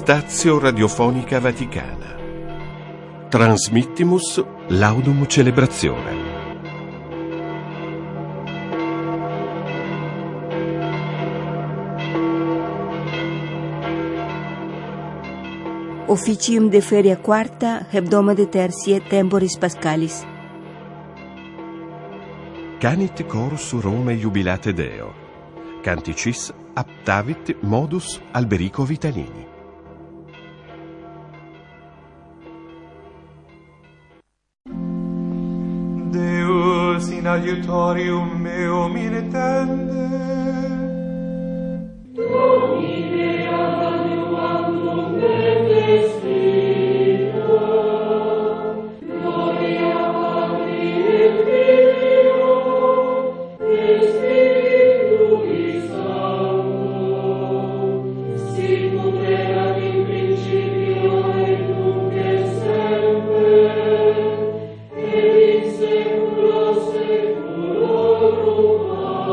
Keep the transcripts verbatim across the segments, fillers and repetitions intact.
Stazio Radiofonica Vaticana. Transmittimus Laudum Celebrazione. Officium de feria quarta, hebdoma de tertie, temporis pascalis. Canit chorus Rome jubilate Deo. Canticis aptavit modus Alberico Vitalini. Deus in adiutorium meum intende. Domine adiuandum me destino. Gloria Patri et Filio et Spiritui Sancto. Sicut erat in principio et nunc et semper. Et in saecula saeculorum.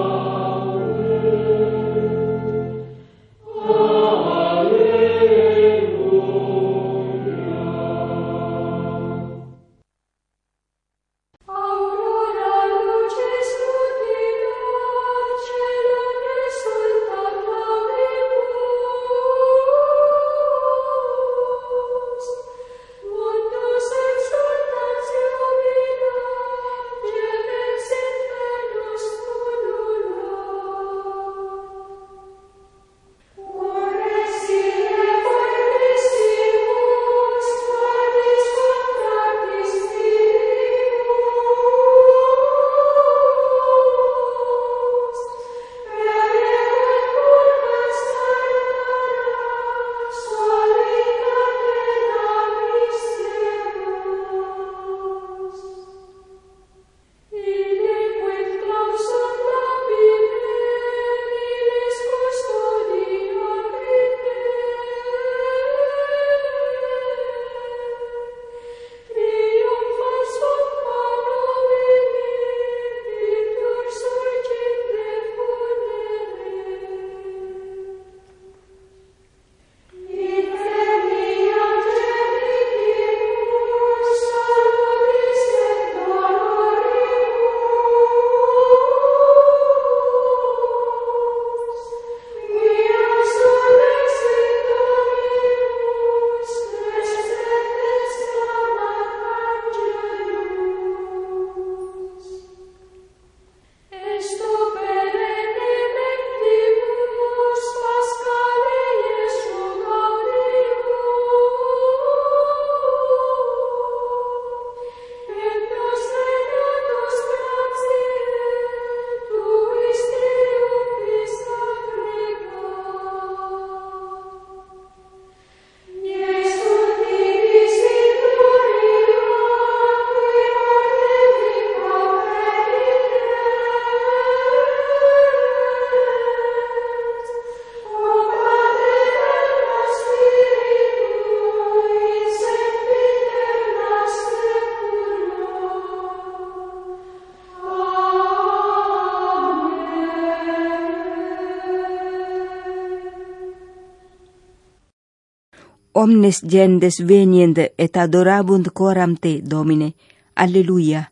Omnes gendes venient et adorabunt coram te, Domine. Alleluia.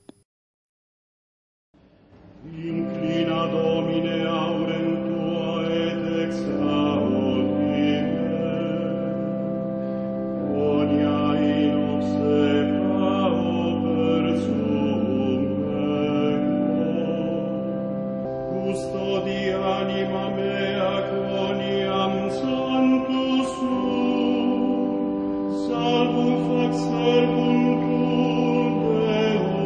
Inclina, Domine, aurem tua et exaudime. Ponia in obsequia opersum vento. Custodi anima mea quoniam sanctus sum. Salvum fac salvum tu, Deus.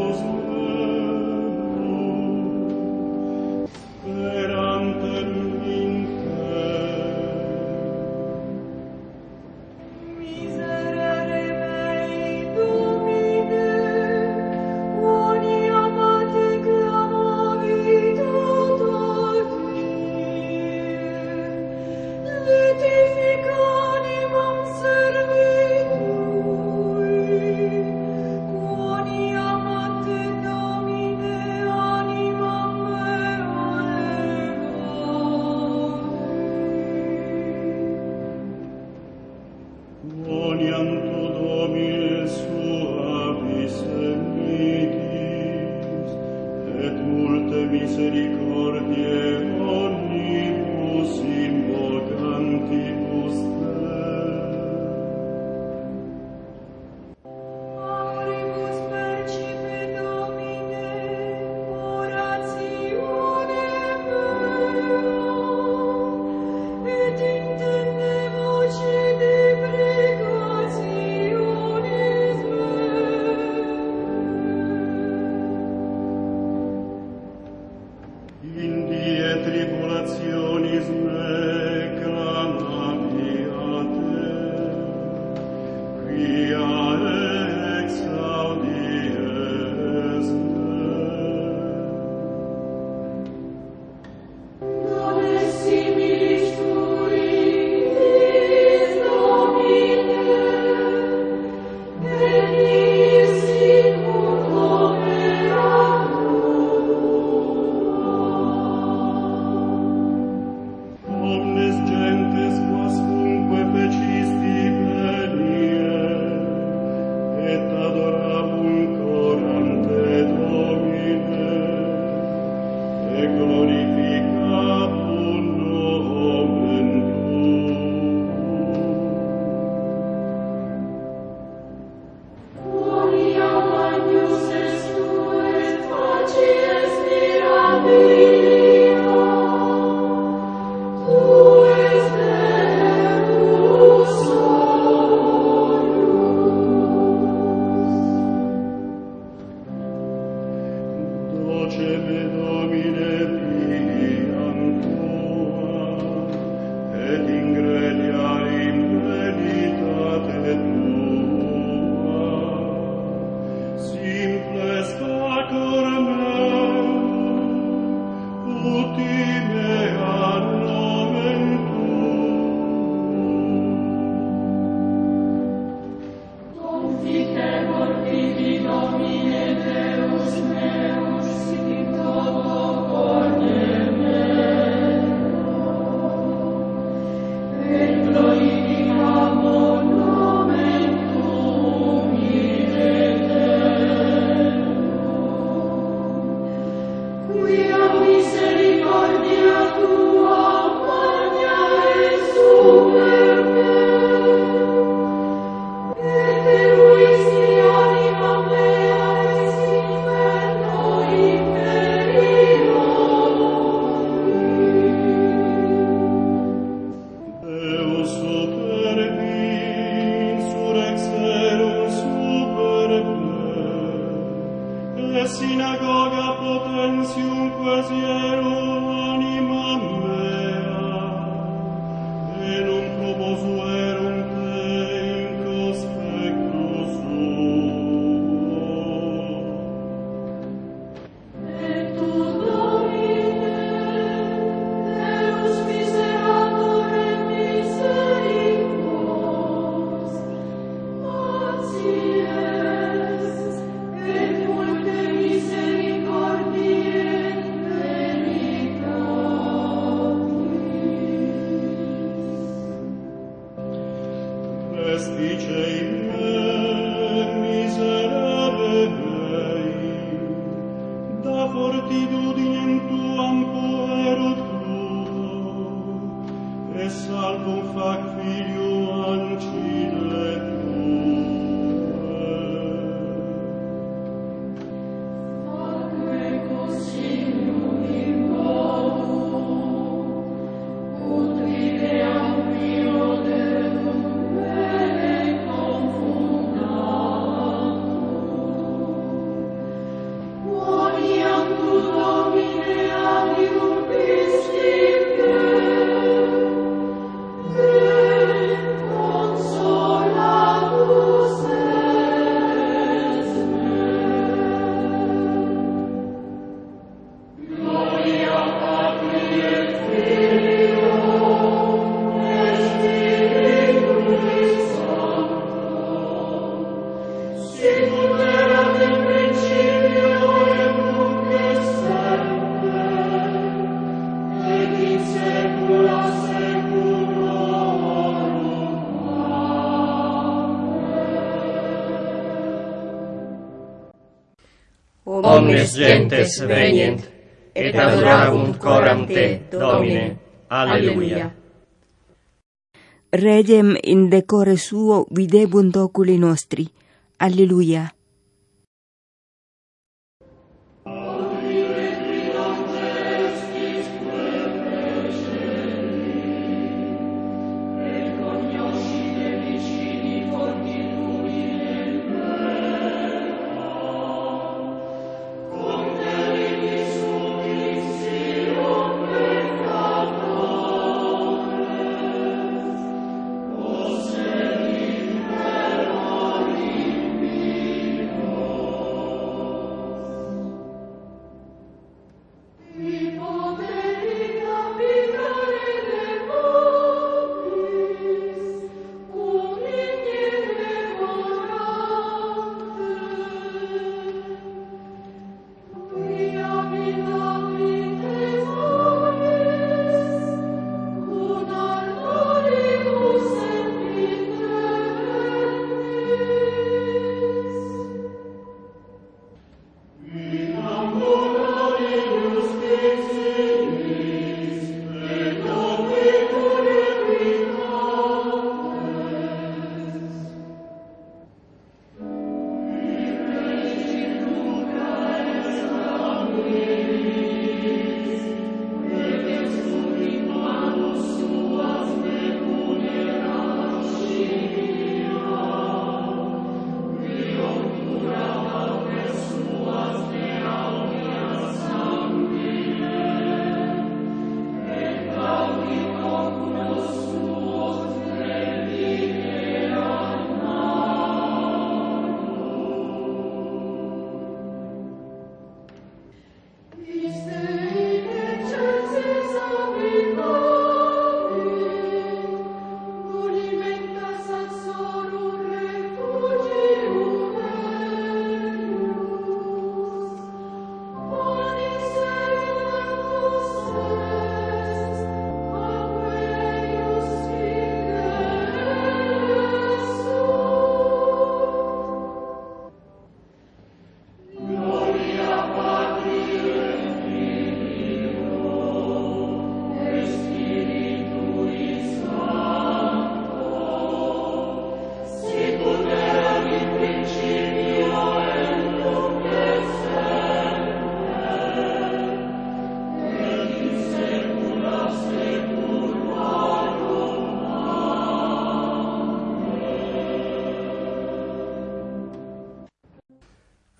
Procebe Domine viam tua, et ingredia in veritate tua. Simple stator meu, utime ad nomen Confitemur tibi, Domine Deus meus, in toto corde meo, et glorificamur nomen tuum in aeternum, quia misericordia tua magna est superbe, et eruisti anima mea ex inferno imperio. Deus super me, insurrexerum super me, et synagoga potentium quasiero anima mea, et non proposuerum te in conspectu suo. Et tu, Domine, Deus miserator et misericors, pacies, et multe misericordiae et veritatis. Vestice in me, miserere mei, da fortitudinem tuam puerut tuo, et salvum fac filio ancille tue. Fac me consignum in boum, ut videam mio dedum bene confundatum. Quoniam tu, Domine, adium piscique, et consolatus es me. Gloria Patri et Filio et Spiritui Sancto, sicut erat in principio et nunc et semper, et in saecula saeculorum. Omnes gentes venient, et adorabunt coram te, Domine. Alleluia. Regem in decore suo videbunt oculi nostri. Alleluia. Os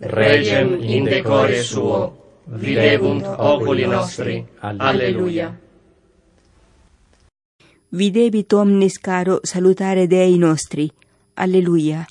regem in decore suo, videbunt oculi nostri. Alleluia. Videbit omnes caro salutare Dei nostri. Alleluia.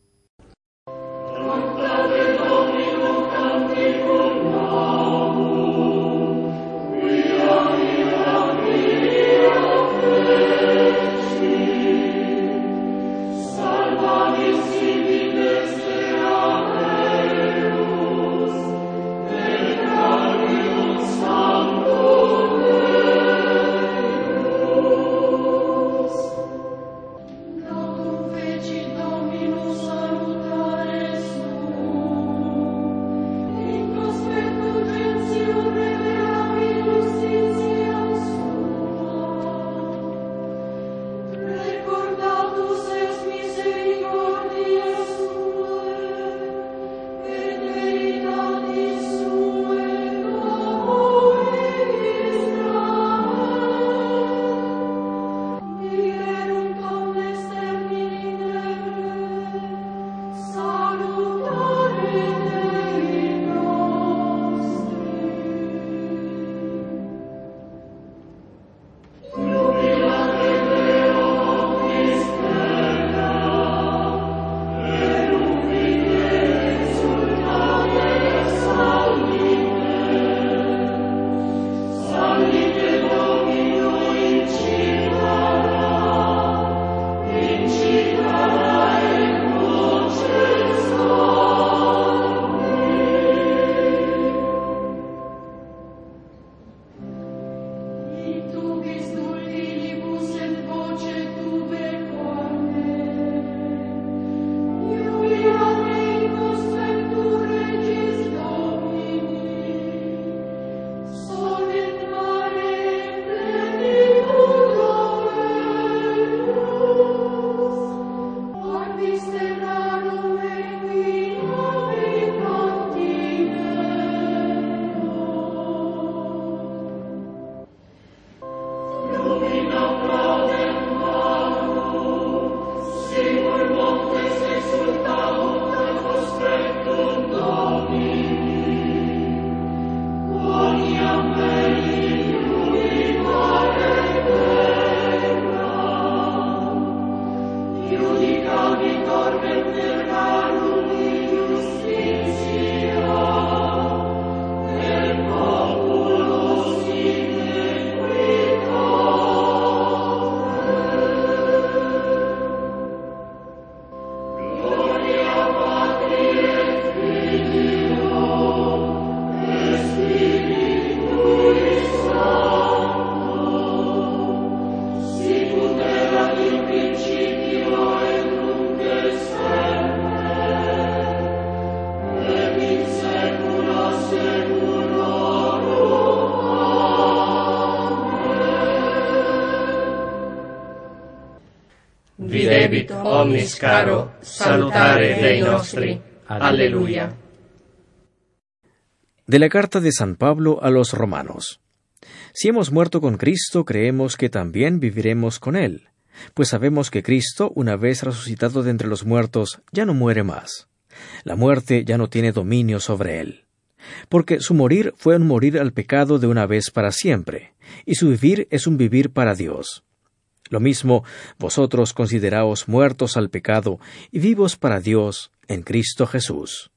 Videbit omnis caro salutare Dei nostri. Alleluia. De la carta de San Pablo a los Romanos. Si hemos muerto con Cristo, creemos que también viviremos con Él, pues sabemos que Cristo, una vez resucitado de entre los muertos, ya no muere más. La muerte ya no tiene dominio sobre Él. Porque su morir fue un morir al pecado de una vez para siempre, y su vivir es un vivir para Dios. Lo mismo, vosotros consideraos muertos al pecado y vivos para Dios en Cristo Jesús.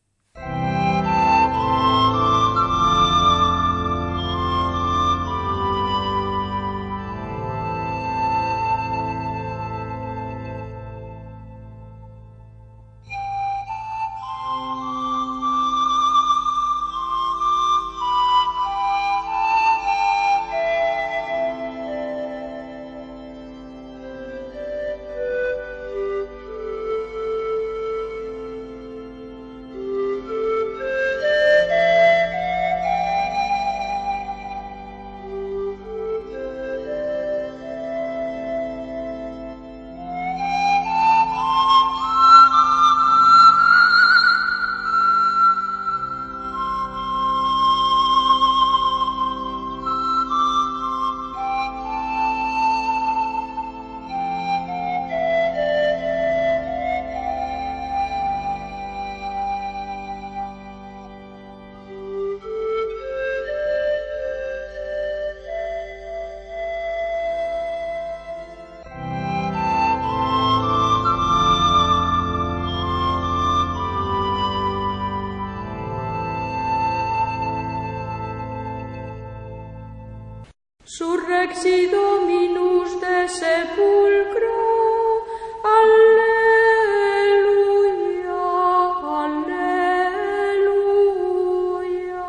Surrexi Dominus de sepulcro, Alleluia, Alleluia.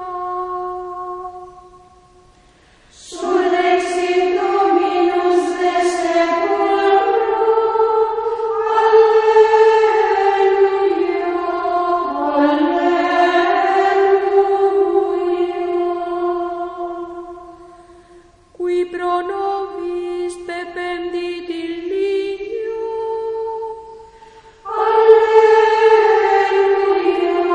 Surrexi Dominus de sepulcro, Alleluia, Alleluia. Qui pro nobis dependit illigno, Alleluia,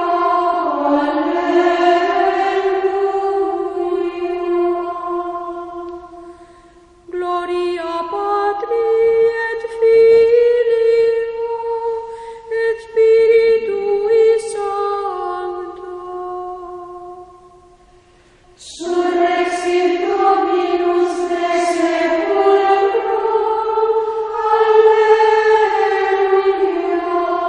Alleluia. Gloria Patri et Filio et Spiritui Sancto. Surrexit Dominus de sepulcro, Alleluia,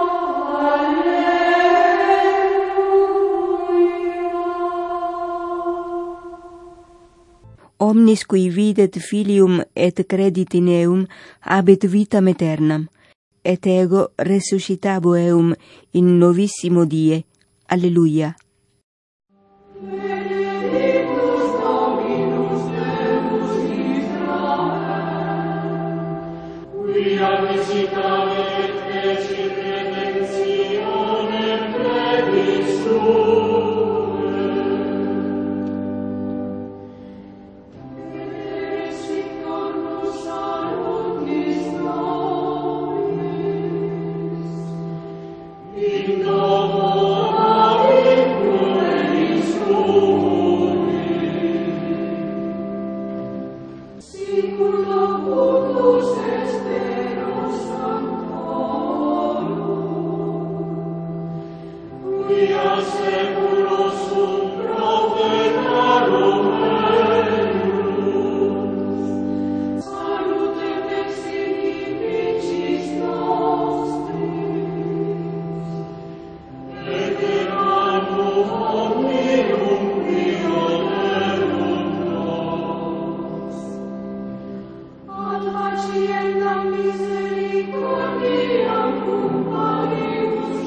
Alleluia. Omnis qui videt Filium et credit in eum habet vitam aeternam, et ego resuscitabo eum in novissimo die. Alleluia. Benedictus Dominus Deus Israel, quia visitavit fecit redemptionem plebis Tuae. Benedicit corpus salutis nobis, in domo habit pueris tui, sicut ocultus esperos sanctorum, quia seculos sum profetarum eius, salutem eximicis nostris, et emanum omnium priorerum nos, ad faciendam misericordiam cum paribus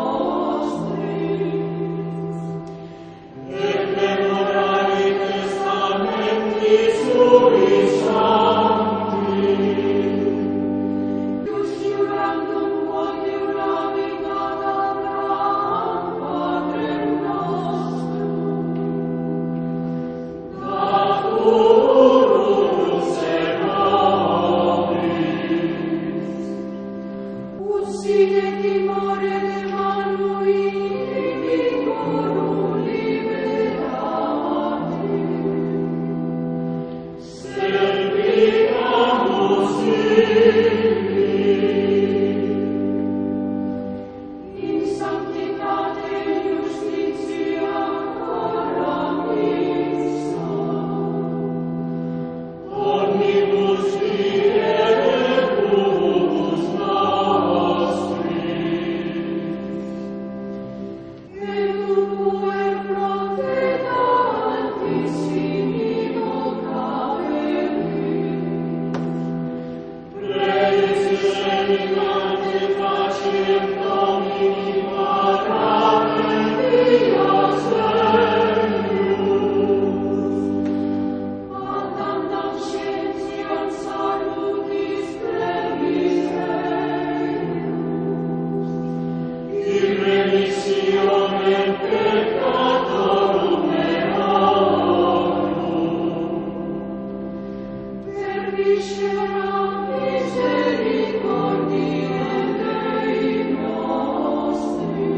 nostris, et memorari testamenti sui sancti, ius jurandum quod juravit ad Abraham patrem nostrum, daturus et nobis, ut sine timore Emmanuel vicorum liberati, servicamus in sanctitate et justitia coram ipsa, omnibus fidelibus nostris, et cum puer profeta altissimi vocaverit, predestinante faciem Domini parate Dios eius, ad tandam scientiam salutis plebis eius, in remissionem peccatorum eorum, per visceram misericordiae Dei nostri,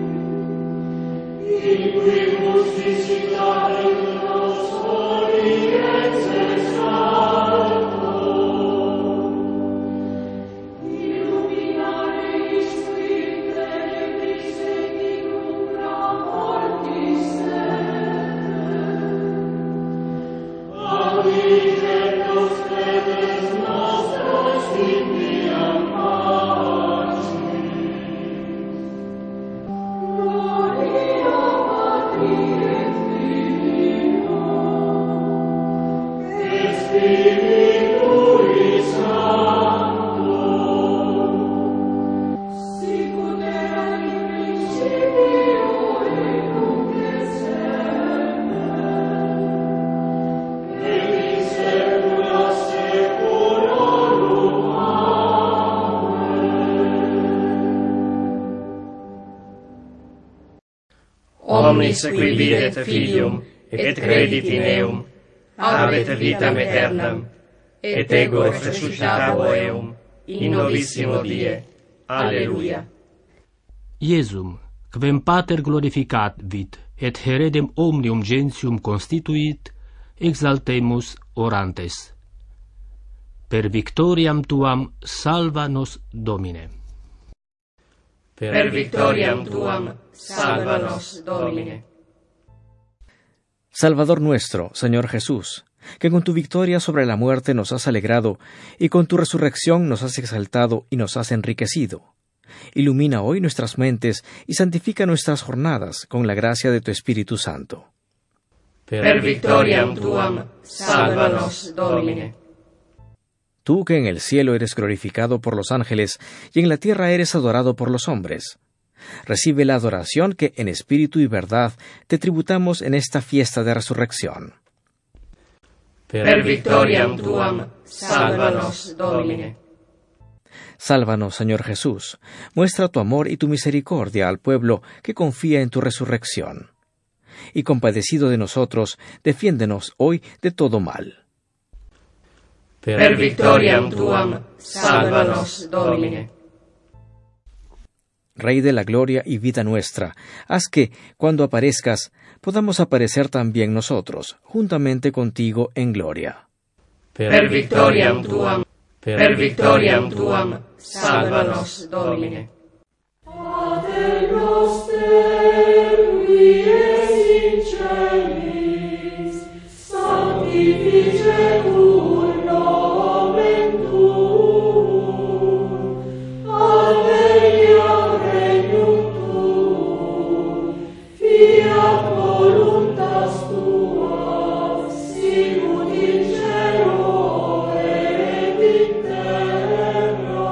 in qui justicitatem nos oriences alto, illuminare istui tenebris et in umbra mortis sede, abbigetos pedes nostros in viam pacis. Gloria Patri et Filio et Spiritus omnis qui videt Filium, et credit in eum, habet vitam aeternam, et ego resuscitabo eum, in novissimo die. Alleluia. Iesum, quem Pater glorificat vit, et heredem omnium gentium constituit, exaltemus orantes. Per victoriam tuam salva nos Domine. Per victoriam tuam salva nos Domine. Salvador nuestro, Señor Jesús, que con tu victoria sobre la muerte nos has alegrado, y con tu resurrección nos has exaltado y nos has enriquecido. Ilumina hoy nuestras mentes y santifica nuestras jornadas con la gracia de tu Espíritu Santo. Per victoriam tuam salva nos Domine. Tú que en el cielo eres glorificado por los ángeles y en la tierra eres adorado por los hombres, recibe la adoración que en espíritu y verdad te tributamos en esta fiesta de resurrección. Per victoriam tuam salva nos Domine. Sálvanos, Señor Jesús, muestra tu amor y tu misericordia al pueblo que confía en tu resurrección. Y compadecido de nosotros, defiéndenos hoy de todo mal. Per victoriam tuam salva nos Domine. Rey de la gloria y vida nuestra, haz que, cuando aparezcas, podamos aparecer también nosotros, juntamente contigo en gloria. Per victoriam tuam, per victoriam tuam salva nos Domine. Pater noster, qui es in celis, sanctificetur nomen tuum, adveniat regnum tuum, fiat voluntas tua, sicut in cielo et in terra.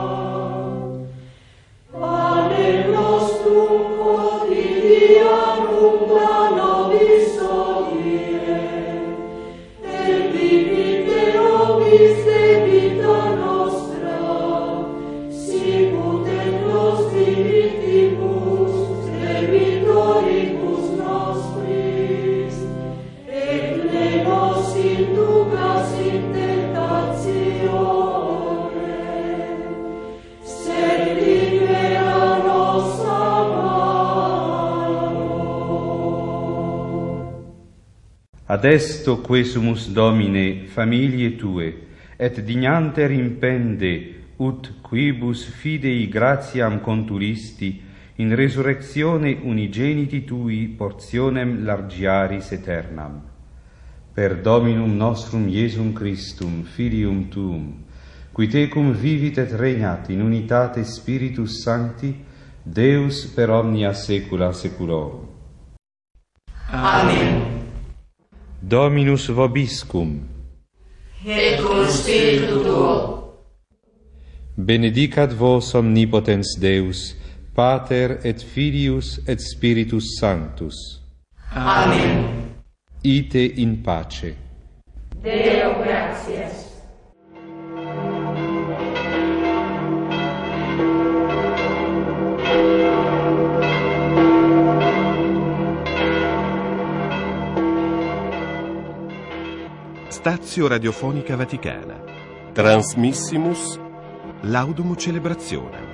Panem nostrum quotidianum da nobis hodie, et dimitte nobis debita nostra, sicut et nos dimittimus debitoribus nostris, et ne nos inducas in tentatione, sed libera nos a malo. Adesto quesumus Domine familie tue, et dignanter impende, ut quibus fidei gratiam contulisti, in resurrectione unigeniti tui portionem largiaris aeternam. Per Dominum nostrum Iesum Christum, Filium tuum, qui tecum vivit et regnat in unitate Spiritus Sancti, Deus per omnia saecula saeculorum. Amen. Dominus vobiscum. Et cum spiritu tuo. Benedicat vos omnipotens Deus, Pater et Filius et Spiritus Sanctus. Amen. Ite in pace. Deo gratias. Stazio Radiofonica Vaticana. Transmissimus Laudum Celebrationem.